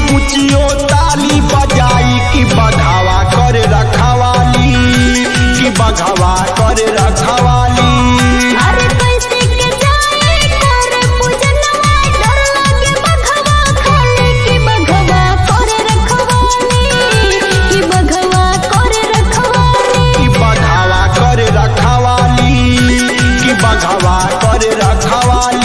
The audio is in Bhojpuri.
पुचियो ताली बजाई कि बघावा कर रखवाली कि बघावा कर रखवाली। अरे कैसे के जाए करे पूजनवा डर लागे बघवा खाली कि बघवा करे रखवाली कि बघवा करे रखवाली कि बघावा कर रखवाली कि बघावा कर रखवाली।